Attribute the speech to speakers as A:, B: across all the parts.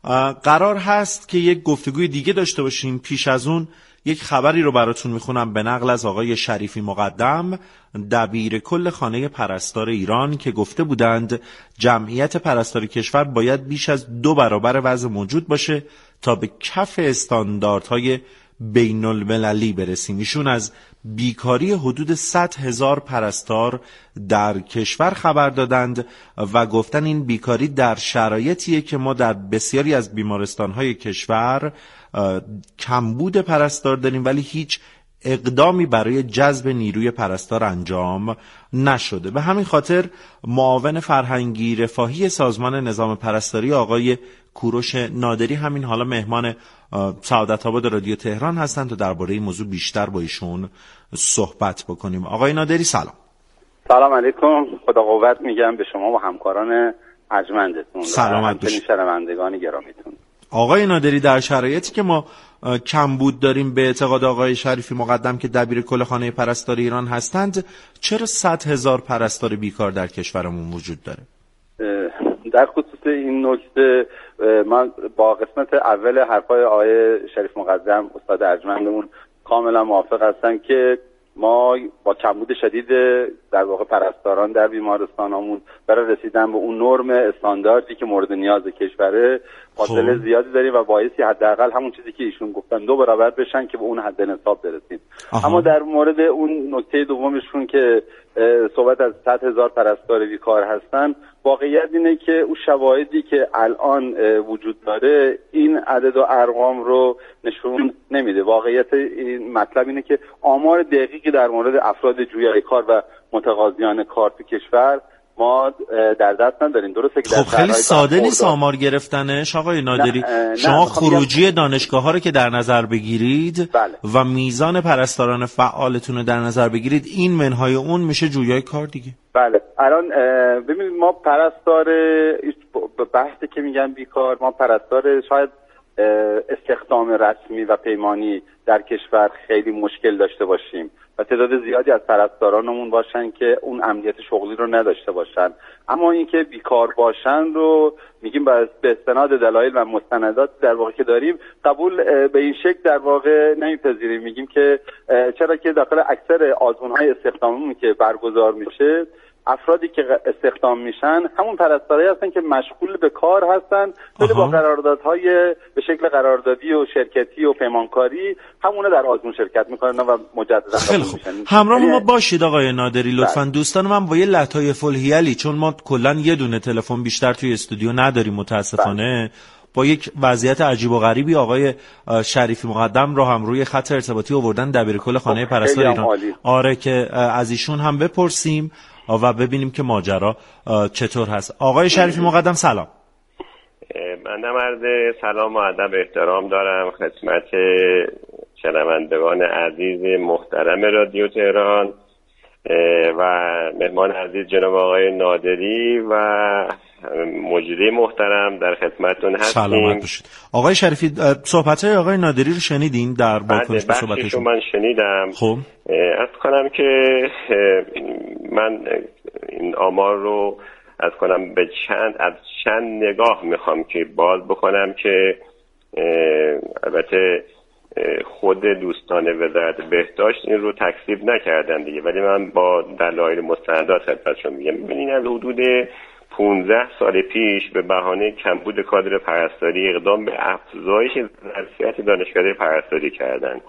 A: قرار هست که یک گفتگوی دیگه داشته باشیم. پیش از اون یک خبری رو براتون میخونم به نقل از آقای شریفی مقدم، دبیر کل خانه پرستار ایران، که گفته بودند جمعیت پرستاری کشور باید بیش از 2 برابر وضع موجود باشه تا به کف استانداردهای بین المللی برسیم. ایشون از بیکاری حدود 100,000 پرستار در کشور خبر دادند و گفتن این بیکاری در شرایطیه که ما در بسیاری از بیمارستانهای کشور کمبود پرستار داریم ولی هیچ اقدامی برای جذب نیروی پرستار انجام نشده. به همین خاطر معاون فرهنگی رفاهی سازمان نظام پرستاری آقای کوروش نادری همین حالا مهمان سعادت آباد رادیو تهران هستند تا درباره این موضوع بیشتر با ایشون صحبت بکنیم. آقای نادری سلام.
B: سلام علیکم، خدا قوت میگم به شما و همکاران ارجمندتون.
A: سلامت باشید.
B: شنوندگان گرامیتون.
A: آقای نادری، در شرایطی که ما کمبود داریم به اعتقاد آقای شریفی مقدم که دبیر کل خانه پرستاری ایران هستند، چرا 100,000 پرستار بیکار در کشورمون وجود داره؟
B: در خصوص این نکته من با قسمت اول حرفای آقای شریف مقدم استاد ارجمندمون کاملا موافق هستم که ما با کمبود شدید در واقع پرستاران در بیمارستانامون برای رسیدن به اون نرم استانداردی که مورد نیاز کشوره فاصله زیادی داریم و باعثی حداقل همون چیزی که ایشون گفتن 2 برابر بشن که به اون حد نصاب برسیم. اما در مورد اون نکته دومشون که صحبت از 100,000 پرستار بیکار هستن، واقعیت اینه که اون شواهدی که الان وجود داره این عدد و ارقام رو نشون نمیده. واقعیت این مطلب اینه که آمار دقیقی در مورد افراد جویای کار و متقاضیان کار تو کشور ما در دست نداریم. درسته که
A: خب خیلی ساده نیست آمار گرفتنش آقای نادری. شما خروجی دانشگاه‌ها رو که در نظر بگیرید و میزان پرستاران فعالتون رو در نظر بگیرید، این منهای اون میشه جویای کار دیگه.
B: بله الان ببینید ما پرستار بحثی که میگن بیکار، ما پرستار شاید استخدام رسمی و پیمانی در کشور خیلی مشکل داشته باشیم و تعداد زیادی از پرستارانمون باشن که اون امنیت شغلی رو نداشته باشن، اما اینکه بیکار باشن رو میگیم به استناد دلایل و مستندات در واقع که داریم قبول به این شکل در واقع نمیپذیریم. میگیم که چرا که داخل اکثر آزمون‌های استخدامیمون که برگزار میشه افرادی که استخدام میشن همون پرستارایی هستن که مشغول به کار هستن، ولی با قراردادهای به شکل قراردادی و شرکتی و پیمانکاری همونه در آزمون شرکت میکنن و مجددا
A: خیلی خوب. همراه ما باشید آقای نادری لطفاً. دوستان من با یه لطایف الحیلی، چون ما کلا یه دونه تلفن بیشتر توی استودیو نداریم متاسفانه، با یک وضعیت عجیب و غریبی آقای شریفی مقدم رو هم روی خط ارتباطی آوردن، دبیر کل خانه پرستار ایران. آره که از ایشون هم بپرسیم و ببینیم که ماجرا چطور هست. آقای شریفی مقدم سلام.
C: بنده عرض سلام و ادب احترام دارم خدمت شنوندگان عزیز محترم رادیو تهران و مهمان عزیز جناب آقای نادری و مجری محترم در خدمتتون هستیم.
A: سلامت باشید. آقای شریفی صحبت‌های آقای نادری رو شنیدین در واکنش به صحبتشون؟
C: من شنیدم.
A: خب
C: عرض کنم که من این آمار رو از کنم به چند نگاه میخوام که باز بکنم که البته خود دوستان وزارت بهداشت این رو تکذیب نکردن دیگه، ولی من با دلایل مستندات خدمتشون میگم. ببینید از حدود 15 سال پیش به بهانه کمبود کادر پرستاری اقدام به افزایش ظرفیت دانشکده پرستاری کردن.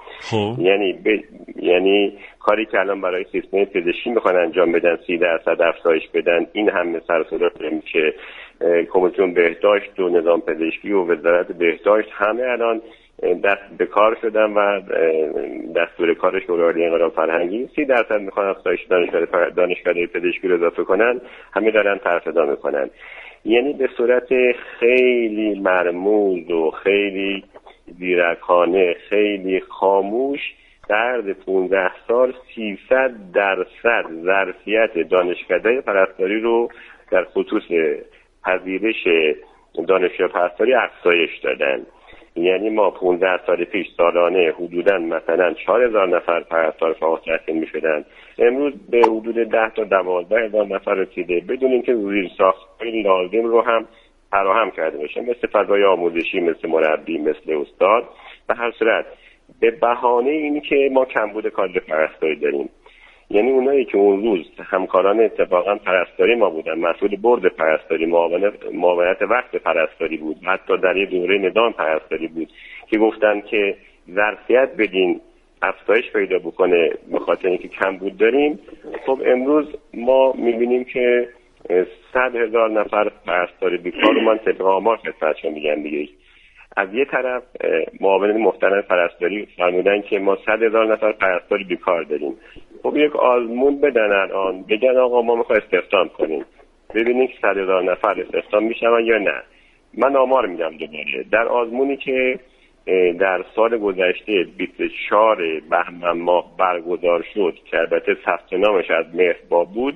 C: یعنی کاری که الان برای سیستم پزشکی میخوان انجام بدن 30% افزایش بدن، این همه سر و صدا که کمیسیون بهداشت و نظام پزشکی و وزارت بهداشت همه الان دست به کار شدن و دستور کار شورای انقلاب فرهنگی 30% میخوان افزایش دانشکده پزشکی رو اضافه کنن، همه دارن طرف ادا میکنن. یعنی به صورت خیلی مرموز و خیلی زیرکانه، خیلی خاموش در 15 سال 300% ظرفیت دانشکده پرستاری رو در خصوص پذیرش دانشجو پرستاری افزایش دادن. یعنی ما 15 سال پیش سالانه حدوداً مثلا 4,000 نفر پرستار فعال تحصیل می‌شدن، امروز به حدود 10 تا 12,000 نفر رسیده، بدون اینکه زیرساخت‌های لازم رو هم فراهم کرده باشه، مثل فضای آموزشی، مثل مربی، مثل استاد. به هر صورت به بهانه اینی که ما کمبود کادر پرستاری داریم، یعنی اونایی که اون روز همکاران اتفاقا پرستاری ما بودن، مسئول برد پرستاری، معاونت وقت پرستاری بود، حتی در یه دوره نظام پرستاری بود که گفتن که ظرفیت بدین افزایش پیدا بکنه به خاطر اینکه کمبود داریم. خب امروز ما میبینیم که 100,000 نفر پرستاری بیکار رو من طبق آمار خدمتتون میگم دیگه. از یه طرف معاونین محترم پرستاری فرمودن که ما 100,000 نفر پرستاری بیکار داریم. خب یک آزمون بدن الان بگن آقا ما میخوایم استخدام کنیم، ببینیم که 100,000 نفر استخدام میشن یا نه. من آمار میدم دوباره. در آزمونی که در سال گذشته 24 بهمن ماه برگزار شد که البته ثبت نامش از مهر بود،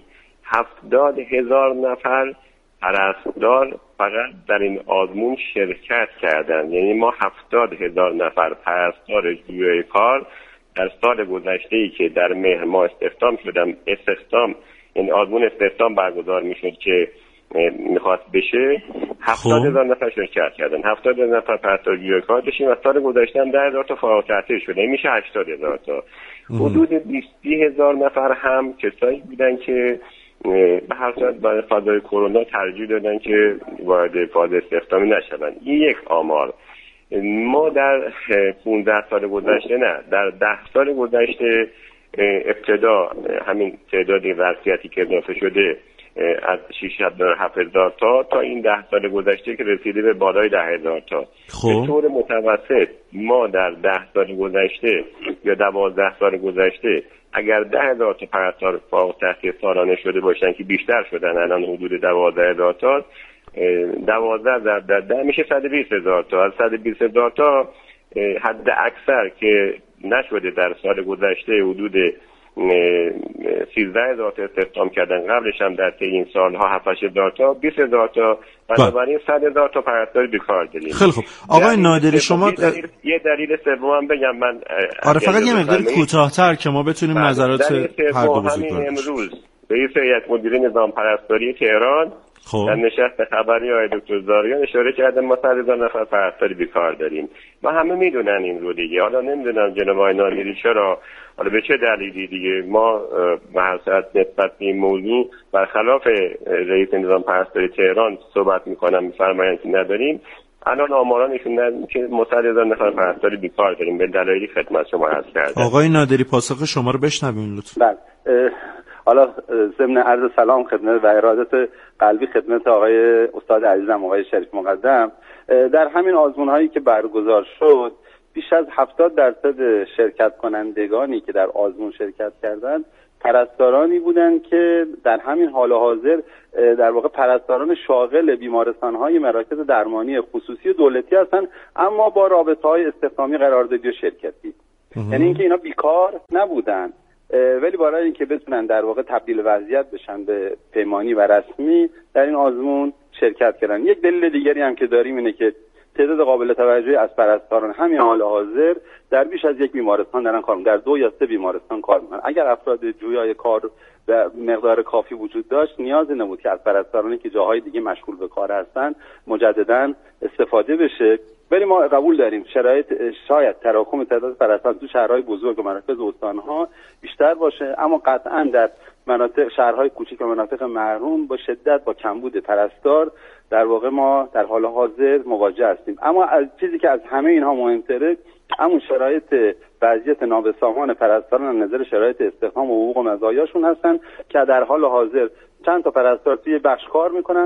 C: 70,000 نفر پرستار فقط در این آزمون شرکت کردند. یعنی ما 70,000 نفر پرستار جویای کار در سال گذشته ای که در مهر ماه استخدام این آزمون استخدام برگزار میشد که میخواست بشه، 70,000 نفر شرکت کردن. 70,000 نفر پرستار جویای کار داشتیم و سال گذشته هم 10,000 تا فارغ التحصیل شده، این میشه 80,000 تا. حدود 20,000 نفر هم کسایی بودن که به هر صورت برای فضای کرونا ترجیح دادن که وارد فاز استخدامی نشدن. این یک آمار. ما در 15 سال گذشته، نه در 10 سال گذشته ابتدا همین تعداد ظرفیتی که اضافه شده از 6,700 تا این 10 سال گذشته که رسیده به بالای 10,000 تا. به طور متوسط ما در 10 سال گذشته یا 12 سال گذشته اگر 10,000 تا پرستار فارغ التحصیل سالانه شده باشن که بیشتر شدن، الان حدود 12,000 تا، 12 ضرب در 10 میشه 120,000 تا. از 120,000 تا حد اکثر که نشده در سال گذشته حدود 13,000 تا استخدام کردن، قبلش هم در طی این سالها 7,000 تا، 20,000 تا، بنابراین 100,000 تا پرستار بیکار داریم.
A: خیلی خوب آقای نادری، شما
C: یه دلیل سوم بگم من.
A: آره فقط یه مقدار کوتاه‌تر که ما بتونیم نظرات هر دو بزرگ کنیم.
C: امروز رئیس هیئت مدیره نظام پرستاری تهران در نشست خبری آقای دکتر زاریان اشاره کردن ما 100,000 نفر پرستاری بیکار داریم و همه میدونن این رو دیگه. حالا نمیدونم جناب آقای نادری چرا، حالا به چه دلیلی دیگه ما به هر صورت نسبت به این موضوع برخلاف رئیس نظام پرستاری تهران صحبت میکنم، میفرمایند که نداریم. الان آمارا نشون میده که ما 100,000 نفر پرستاری بیکار داریم به دلایلی خدمت شما عرض کردم.
A: آقای نادری پاسخ شما رو بشنویم لطفا.
B: بله، حالا ضمن عرض سلام خدمت و ارادت قلبی خدمت آقای استاد عزیزم آقای شریف مقدم، در همین آزمون‌هایی که برگزار شد بیش از 70% شرکت کنندگانی که در آزمون شرکت کردند پرستارانی بودند که در همین حال حاضر در واقع پرستاران شاغل بیمارستان‌های مراکز درمانی خصوصی و دولتی هستند، اما با رابطه‌های استخدامی قراردادی و شرکتی. یعنی اینکه اینا بیکار نبودن، ولی برای اینکه بتونن در واقع تبدیل وضعیت بشن به پیمانی و رسمی در این آزمون شرکت کردن. یک دلیل دیگری هم که داریم اینه که تعداد قابل توجهی از پرستاران همین حال حاضر در بیش از یک بیمارستان دارن کار می‌کنن، در 2 یا 3 بیمارستان کار می‌کنن. اگر افراد جویای کار و مقدار کافی وجود داشت نیازی نبود که از پرستارانی که جاهای دیگه مشغول به کار هستن مجدداً استفاده بشه. ولی ما قبول داریم شاید تراکم تعداد پرستاران تو شهرهای بزرگ و مراکز استان‌ها بیشتر باشه، اما قطعاً در مناطق شهرهای کوچک و مناطق محروم با شدت با کمبود پرستار در واقع ما در حال حاضر مواجه هستیم. اما از چیزی که از همه اینها مهمتره همون شرایط وضعیت نابسامان پرستاران از نظر شرایط استخدام و حقوق و مزایاشون هستن که در حال حاضر چند تا پرستار توی بخش کار میکنن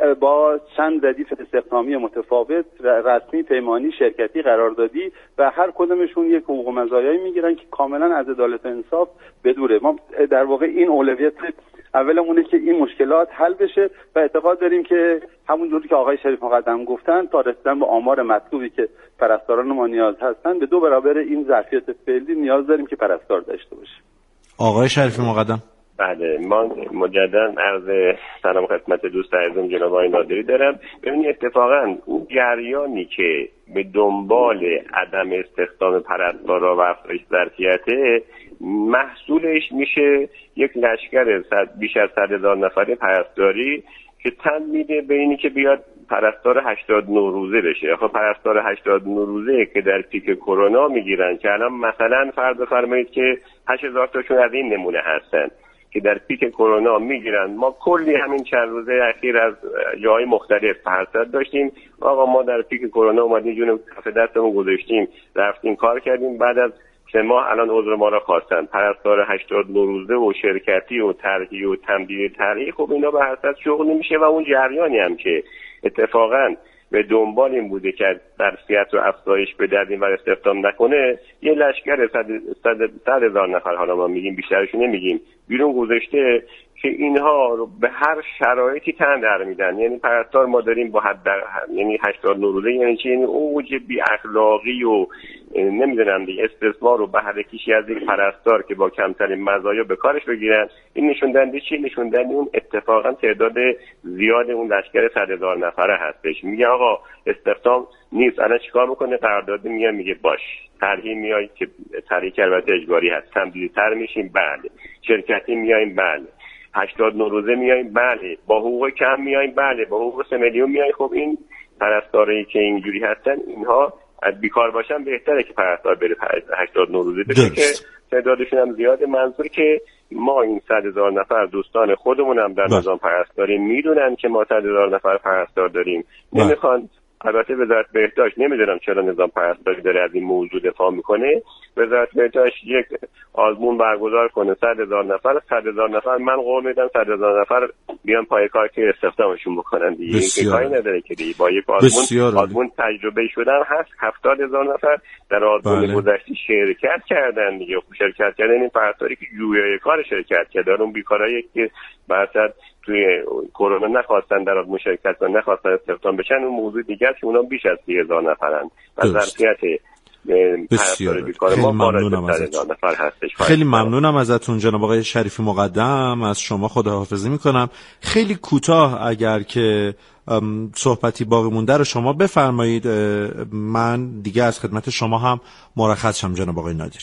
B: با چند ردیف استخدامی متفاوت، رسمی، پیمانی، شرکتی، قراردادی، و هر کدومشون یک حقوق و مزایایی میگیرن که کاملا از عدالت و انصاف بدوره. ما در واقع این اولویت اولمونه که این مشکلات حل بشه و اعتقاد داریم که همونجوری که آقای شریف مقدم گفتن تا رسیدن به آمار مطلوبی که پرستاران ما نیاز هستن به 2 برابر این ظرفیت فعلی نیاز داریم که پرستار داشته باشیم.
A: آقای شریف مقدم.
C: بله، ما مجددا عرض سلام خدمت دوست عزیزم جناب آقای نادری دارم. ببینید اتفاقا اون جریانی که به دنبال عدم استخدام پرستارا و افزایش ظرفیت محصولش میشه یک لشکر بیش از 100,000 نفره پرستاری که تن میده به اینی که بیاد پرستار 89 روزه بشه. آخه پرستار 89 روزه که در پیک کرونا میگیرن که الان مثلا فرض بفرمایید که 8000 تاشون از این نمونه هستن که در پیک کرونا میگیرن. ما کلی همین چند روزه اخیر از جای مختلف پرستار داشتیم. آقا ما در پیک کرونا اومدیم جون کف دستمون گذاشتیم رفتیم کار کردیم، بعد از 3 ماه الان عذر ما را خواستن. پرستار 89 روزه و شرکتی و طرحی و تمدید طرحی، خب اینا به حسرت شغل نمیشه و اون جریانی هم که اتفاقا به دنبال این بوده که ظرفیت رو افزایش بده از این ور استخدام نکنه، یه لشکر 100,000 نفر، حالا ما میگیم بیشترش نمیگیم، بیرون گذاشته که اینها رو به هر شرایطی تن در میدن. یعنی پرستار ما داریم با یعنی 89 روزه، یعنی چی؟ یعنی اوج بی اخلاقی و نمیدونم دیگه استثمار و بهره کشی از یک پرستار که با کمترین مزایا به کارش بگیرن. این نشون دهنده چی؟ نشون دهنده اون اتفاقا تعداد زیاد اون لشکر 100,000 نفره هستش. میگه آقا استخدام نیست، الان چیکار میکنه؟ قرارداد میگه باش، طرحی میای که طرحی که البته اجباری هست، تمدیدتر میشیم، بله، شرکتی میایم، بله، 89 روزه میایم، بله، با حقوق کم میایم، بله، با حقوق 3 میلیون میایم. خب این پرستاری که اینجوری هستن اینها از بیکار باشن بهتره که پرستار بره 89 روزه بشه که تعدادشون هم زیاده. منظور که ما این 100,000 نفر دوستان خودمون هم در نظام پرستاری میدونن که ما 100,000 نفر پرستار داریم، نمیخوان. البته وزارت بهداشت نمیدونم چرا نظام پرستاری داره از این موضوع دفاع میکنه. وزارت بهداشت یک آزمون برگزار کنه 100,000 نفر، 100,000 نفر من قول میدم 100,000 نفر بیان پای کار که استخدامشون بکنن دیگه. این کاری نداره که دیگه با یک آزمون تجربه شدن هست. 70,000 نفر در آزمون گذشته شرکت کردن دیگه. شرکت کردن این پرستاری که جویای کار شرکت کردن، اون بیکارایی که مثلا توی کرونا نخواستن در آزمون شرکت کنن، نخواستن استخدام بشن، اون موضوع دیگه است که اونا بیش از 30,000 نفرن و ظرفیت
A: بسیار. خیلی ممنونم ازتون. خیلی ممنونم ازتون جناب آقای شریفی مقدم. از شما خداحافظی میکنم. خیلی کوتاه اگر که صحبتی باقی مونده رو شما بفرمایید، من دیگه از خدمت شما هم مرخص شم جناب آقای نادری.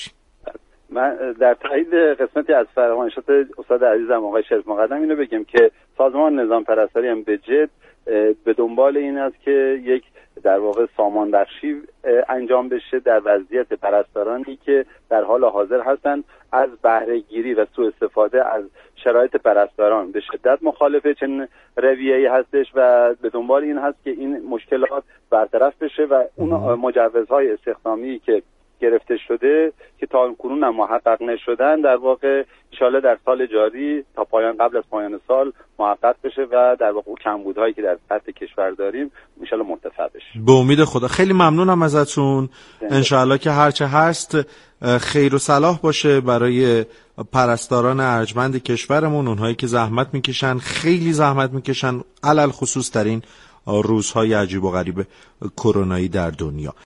B: من در تایید قسمتی از فرمایشات استاد عزیزم آقای شریف مقدم اینو بگم که سازمان نظام پرستاری هم به جد به دنبال این است که یک در واقع سامان بخشی انجام بشه در وضعیت پرستارانی که در حال حاضر هستند از بهره گیری و سوء استفاده از شرایط پرستاران. به شدت مخالف چنین رویه‌ای هستش و به دنبال این هست که این مشکلات برطرف بشه و اون مجوزهای استخدامی که گرفته شده که تا کنون هم محقق نشدن در واقع انشالله در سال جاری تا قبل از پایان سال محقق بشه و در واقع کمبودهایی که در سطح کشور داریم انشالله مرتفع بشه.
A: به امید خدا. خیلی ممنونم ازتون. انشالله که هرچه هست خیر و صلاح باشه برای پرستاران ارجمند کشورمون، اونهایی که زحمت میکشن، خیلی زحمت میکشن، علل خصوص در این روزهای عجیب و غریب کرونایی در دنیا.